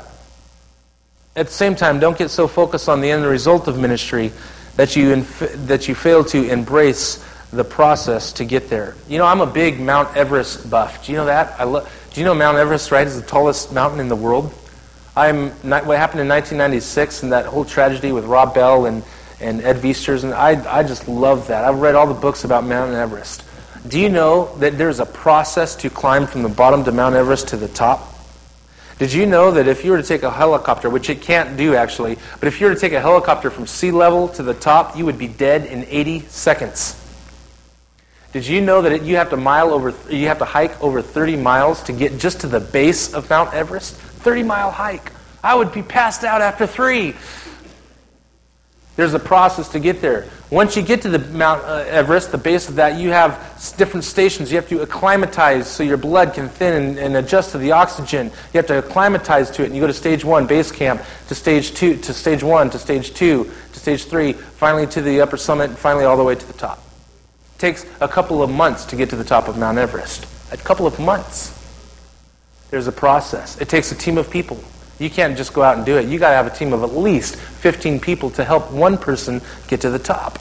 A: At the same time, don't get so focused on the end result of ministry that you inf- that you fail to embrace the process to get there. You know, I'm a big Mount Everest buff. Do you know that? I lo- Do you know Mount Everest, right, is the tallest mountain in the world? I'm not, what happened in nineteen ninety-six and that whole tragedy with Rob Bell and, and Ed Viesturs, and I, I just love that. I've read all the books about Mount Everest. Do you know that there's a process to climb from the bottom to Mount Everest to the top? Did you know that if you were to take a helicopter, which it can't do actually, but if you were to take a helicopter from sea level to the top, you would be dead in eighty seconds? Did you know that it, you have to mile over, you have to hike over thirty miles to get just to the base of Mount Everest? thirty mile hike. I would be passed out after three. There's a process to get there. Once you get to the Mount uh, Everest, the base of that, you have different stations. You have to acclimatize so your blood can thin and, and adjust to the oxygen. You have to acclimatize to it, and you go to stage one, base camp, to stage two, to stage one, to stage two, to stage three, finally to the upper summit, and finally all the way to the top. It takes a couple of months to get to the top of Mount Everest. A couple of months. There's a process. It takes a team of people. You can't just go out and do it. You got to have a team of at least fifteen people to help one person get to the top.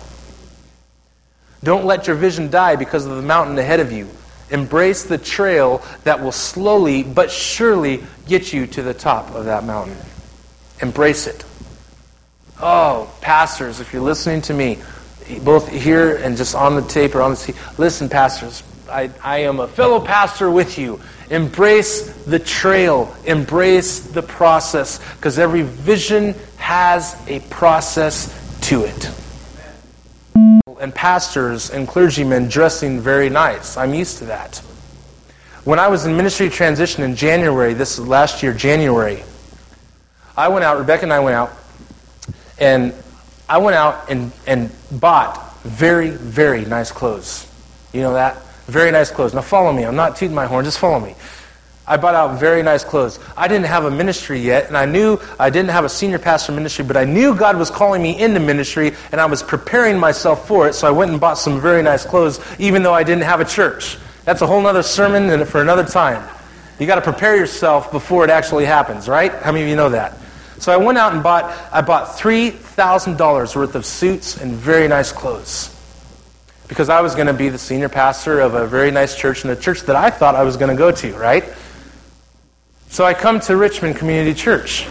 A: Don't let your vision die because of the mountain ahead of you. Embrace the trail that will slowly but surely get you to the top of that mountain. Embrace it. Oh, pastors, if you're listening to me, both here and just on the tape or on the C D, listen, pastors, I, I am a fellow pastor with you. Embrace the trail. Embrace the process, because every vision has a process to it. And pastors and clergymen dressing very nice. I'm used to that. When I was in ministry transition in January, this is last year, January, I went out, Rebecca and I went out, and I went out and, and bought very, very nice clothes. You know that? Very nice clothes. Now follow me. I'm not tooting my horn. Just follow me. I bought out very nice clothes. I didn't have a ministry yet, and I knew I didn't have a senior pastor ministry, but I knew God was calling me into ministry, and I was preparing myself for it, so I went and bought some very nice clothes, even though I didn't have a church. That's a whole other sermon for another time. You got to prepare yourself before it actually happens, right? How many of you know that? So I went out and bought, I bought three thousand dollars worth of suits and very nice clothes. Because I was going to be the senior pastor of a very nice church, and a church that I thought I was going to go to, right? So I come to Richmond Community Church.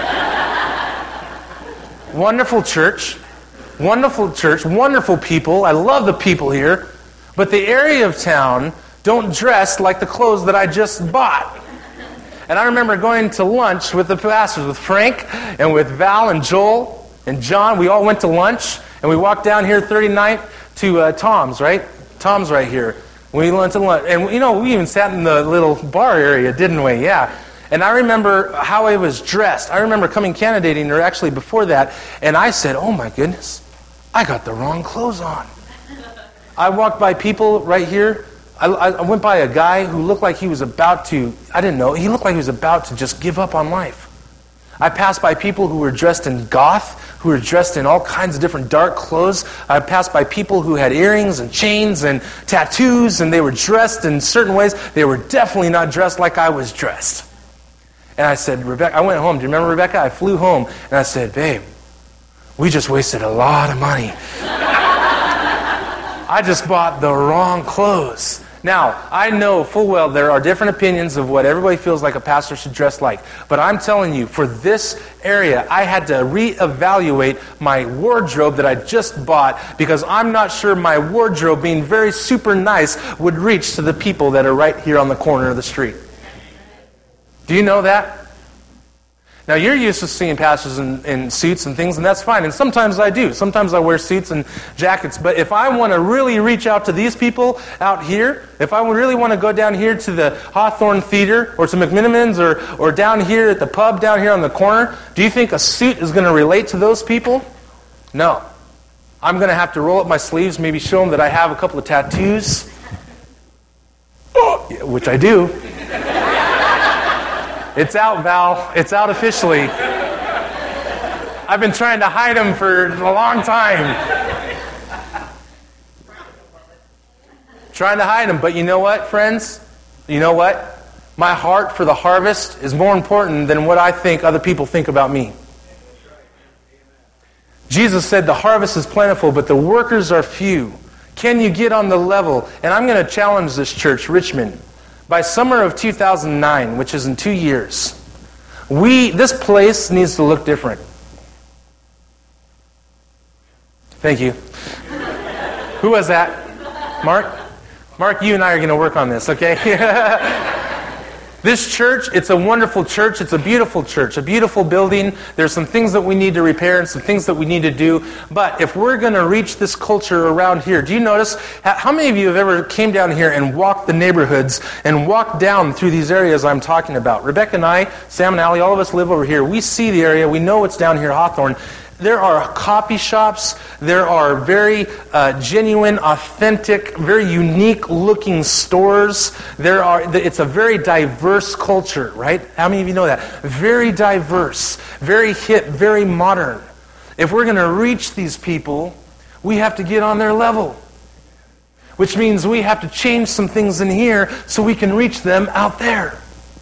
A: Wonderful church. Wonderful church. Wonderful people. I love the people here. But the area of town don't dress like the clothes that I just bought. And I remember going to lunch with the pastors, with Frank and with Val and Joel and John. We all went to lunch, and we walked down here thirty-ninth to uh, Tom's, right? Tom's right here. We went to lunch. And, you know, we even sat in the little bar area, didn't we? Yeah. And I remember how I was dressed. I remember coming candidating, or actually before that, and I said, oh my goodness, I got the wrong clothes on. I walked by people right here. I, I went by a guy who looked like he was about to, I didn't know, he looked like he was about to just give up on life. I passed by people who were dressed in goth, who were dressed in all kinds of different dark clothes. I passed by people who had earrings and chains and tattoos, and they were dressed in certain ways. They were definitely not dressed like I was dressed. And I said, Rebecca, I went home. Do you remember Rebecca? I flew home, and I said, babe, we just wasted a lot of money. I just bought the wrong clothes. Now, I know full well there are different opinions of what everybody feels like a pastor should dress like. But I'm telling you, for this area, I had to reevaluate my wardrobe that I just bought because I'm not sure my wardrobe being very super nice would reach to the people that are right here on the corner of the street. Do you know that? Now, you're used to seeing pastors in, in suits and things, and that's fine. And sometimes I do. Sometimes I wear suits and jackets. But if I want to really reach out to these people out here, if I really want to go down here to the Hawthorne Theater or to McMinimans or, or down here at the pub down here on the corner, do you think a suit is going to relate to those people? No. I'm going to have to roll up my sleeves, maybe show them that I have a couple of tattoos, which I do. It's out, Val. It's out officially. I've been trying to hide them for a long time. Trying to hide them. But you know what, friends? You know what? My heart for the harvest is more important than what I think other people think about me. Jesus said the harvest is plentiful, but the workers are few. Can you get on the level? And I'm going to challenge this church, Richmond. By summer of two thousand nine, which is in two years, we this place needs to look different. Thank you. Who was that? Mark? Mark, you and I are going to work on this, okay? This church, it's a wonderful church. It's a beautiful church, a beautiful building. There's some things that we need to repair and some things that we need to do. But if we're going to reach this culture around here, do you notice, how many of you have ever came down here and walked the neighborhoods and walked down through these areas I'm talking about? Rebecca and I, Sam and Allie, all of us live over here. We see the area. We know it's down here, Hawthorne. There are coffee shops. There are very uh, genuine, authentic, very unique-looking stores. There are. It's a very diverse culture, right? How many of you know that? Very diverse, very hip, very modern. If we're going to reach these people, we have to get on their level, which means we have to change some things in here so we can reach them out there.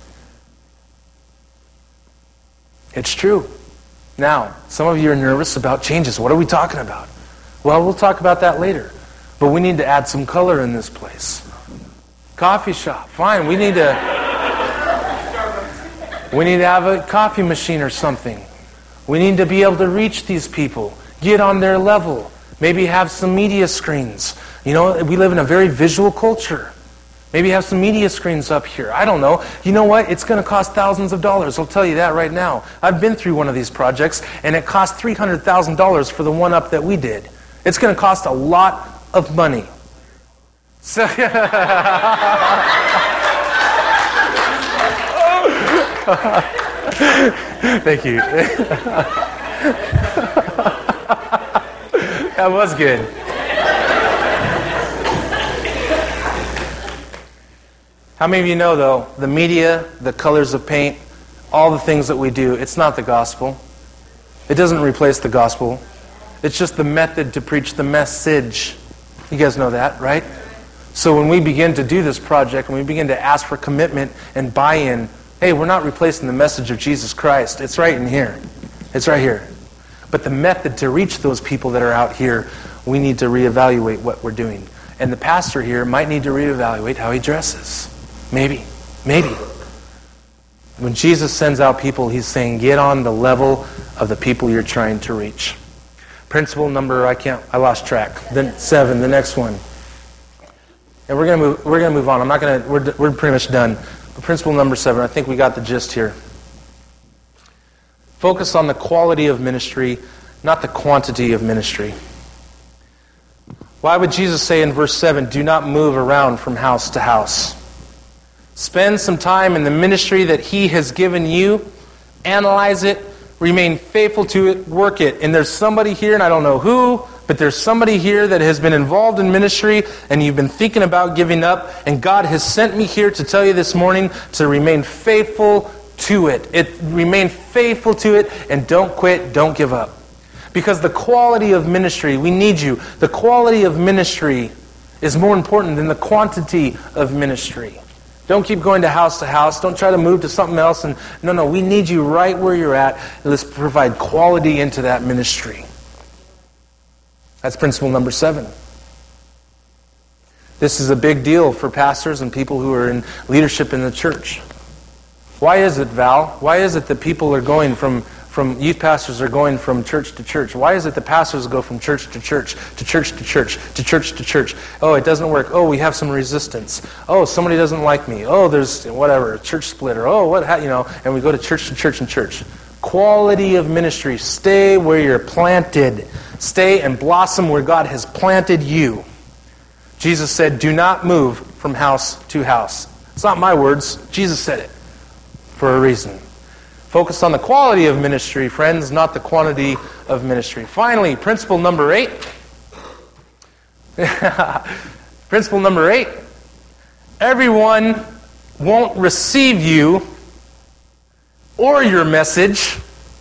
A: It's true. Now, some of you are nervous about changes. What are we talking about? Well, we'll talk about that later. But we need to add some color in this place. Coffee shop. Fine, we need to we need to have a coffee machine or something. We need to be able to reach these people, get on their level, maybe have some media screens. You know, we live in a very visual culture. Maybe have some media screens up here. I don't know. You know what? It's going to cost thousands of dollars. I'll tell you that right now. I've been through one of these projects, and it cost three hundred thousand dollars for the one up that we did. It's going to cost a lot of money. So thank you. That was good. How many of you know, though, the media, the colors of paint, all the things that we do, it's not the gospel. It doesn't replace the gospel. It's just the method to preach the message. You guys know that, right? So when we begin to do this project, when we begin to ask for commitment and buy-in, hey, we're not replacing the message of Jesus Christ. It's right in here. It's right here. But the method to reach those people that are out here, we need to reevaluate what we're doing. And the pastor here might need to reevaluate how he dresses. Maybe. Maybe. When Jesus sends out people, he's saying, get on the level of the people you're trying to reach. Principle number, I can't, I lost track. Then seven, the next one. And we're gonna move. We're gonna move on. I'm not gonna. We're we're pretty much done. But principle number seven. I think we got the gist here. Focus on the quality of ministry, not the quantity of ministry. Why would Jesus say in verse seven, "Do not move around from house to house"? Spend some time in the ministry that He has given you. Analyze it. Remain faithful to it. Work it. And there's somebody here, and I don't know who, but there's somebody here that has been involved in ministry, and you've been thinking about giving up, and God has sent me here to tell you this morning to remain faithful to it. It remain faithful to it, and don't quit, don't give up. Because the quality of ministry, we need you. The quality of ministry is more important than the quantity of ministry. Don't keep going to house to house. Don't try to move to something else. And no, no, we need you right where you're at. Let's provide quality into that ministry. That's principle number seven. This is a big deal for pastors and people who are in leadership in the church. Why is it, Val? Why is it that people are going from, from youth pastors are going from church to church? Why is it that pastors go from church to church, to church to church, to church to church? Oh, it doesn't work. Oh, we have some resistance. Oh, somebody doesn't like me. Oh, there's whatever, a church split, or oh, what, you know, and we go to church to church and church. Quality of ministry. Stay where you're planted. Stay and blossom where God has planted you. Jesus said, do not move from house to house. It's not my words. Jesus said it for a reason. Focus on the quality of ministry, friends, not the quantity of ministry. Finally, principle number eight. Principle number eight. Everyone won't receive you or your message.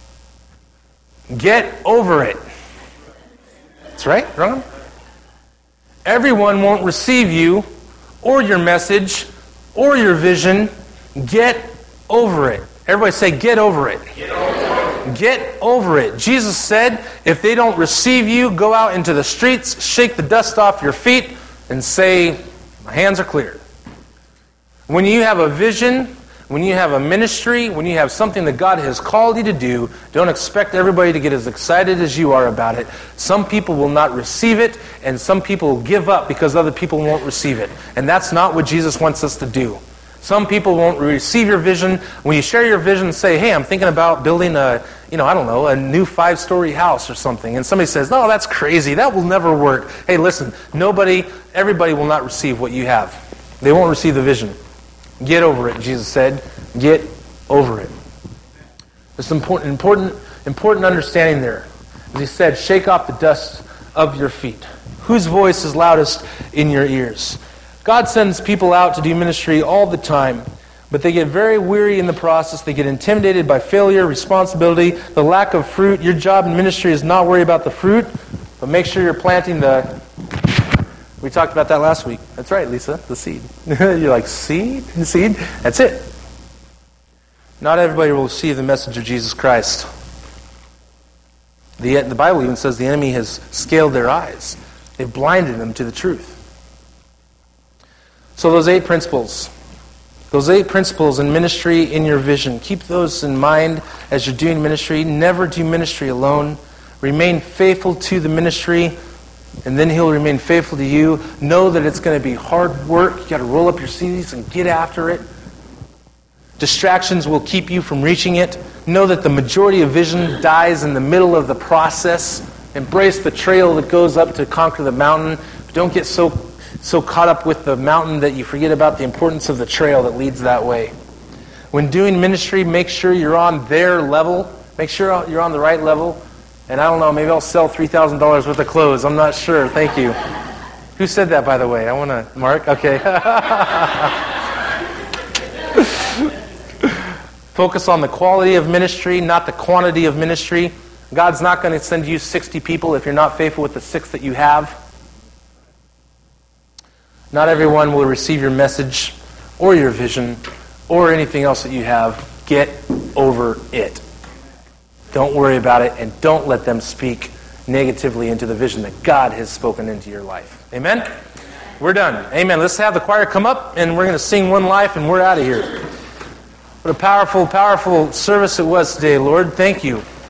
A: Get over it. That's right, Ron? Everyone won't receive you or your message or your vision. Get over it. Everybody say, get over it.
C: Get over it.
A: Get over it. Jesus said, if they don't receive you, go out into the streets, shake the dust off your feet, and say, my hands are clear. When you have a vision, when you have a ministry, when you have something that God has called you to do, don't expect everybody to get as excited as you are about it. Some people will not receive it, and some people will give up because other people won't receive it. And that's not what Jesus wants us to do. Some people won't receive your vision. When you share your vision, say, hey, I'm thinking about building a, you know, I don't know, a new five-story house or something. And somebody says, no, that's crazy. That will never work. Hey, listen, nobody, everybody will not receive what you have. They won't receive the vision. Get over it, Jesus said. Get over it. There's some important, important, important understanding there. As he said, shake off the dust of your feet. Whose voice is loudest in your ears? God sends people out to do ministry all the time, but they get very weary in the process. They get intimidated by failure, responsibility, the lack of fruit. Your job in ministry is not worry about the fruit, but make sure you're planting the... We talked about that last week. That's right, Lisa, the seed. You're like, seed? Seed? That's it. Not everybody will receive the message of Jesus Christ. The, the Bible even says the enemy has scaled their eyes. They've blinded them to the truth. So those eight principles, those eight principles in ministry, in your vision, keep those in mind as you're doing ministry. Never do ministry alone. Remain faithful to the ministry, and then he'll remain faithful to you. Know that it's going to be hard work. You got to roll up your sleeves and get after it. Distractions will keep you from reaching it. Know that the majority of vision dies in the middle of the process. Embrace the trail that goes up to conquer the mountain. But don't get so so caught up with the mountain that you forget about the importance of the trail that leads that way. When doing ministry, make sure you're on their level. Make sure you're on the right level. And I don't know, maybe I'll sell three thousand dollars worth of clothes. I'm not sure. Thank you. Who said that, by the way? I want to... Mark? Okay. Focus on the quality of ministry, not the quantity of ministry. God's not going to send you sixty people if you're not faithful with the six that you have. Not everyone will receive your message or your vision or anything else that you have. Get over it. Don't worry about it, and don't let them speak negatively into the vision that God has spoken into your life. Amen? We're done. Amen. Let's have the choir come up, and we're going to sing One Life, and we're out of here. What a powerful, powerful service it was today, Lord. Thank you.